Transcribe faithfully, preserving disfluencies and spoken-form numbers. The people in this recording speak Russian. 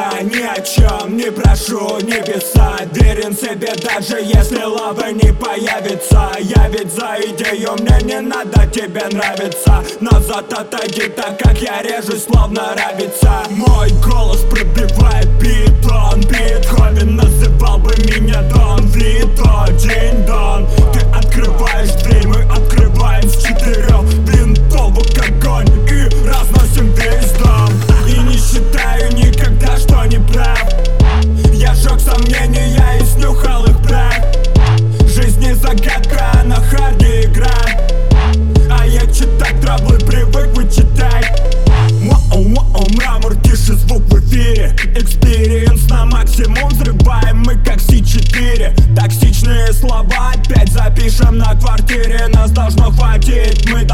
Я ни о чем не прошу небеса, верен себе, даже если лава не появится. Я ведь за идею, мне не надо тебе нравиться. Назад отойди, так как я режусь, словно рабица. Мой голос пробивает бетон, Бетховен называл бы меня Дон Вито. День-дон, ты открываешь дверь, мы открываем с четырех винтовок огонь и разносим весь дом. И не считаю никогда, что не прав. Я жёг сомнения и снюхал их прах. Жизнь не загадка, а на харде игра. А я читать траблы привык вычитать. Воу-воу, мрамор, тише звук в эфире. Экспириенс на максимум, взрываем мы как Си четыре. Токсичные слова опять запишем на квартире. Нас должно хватить, мы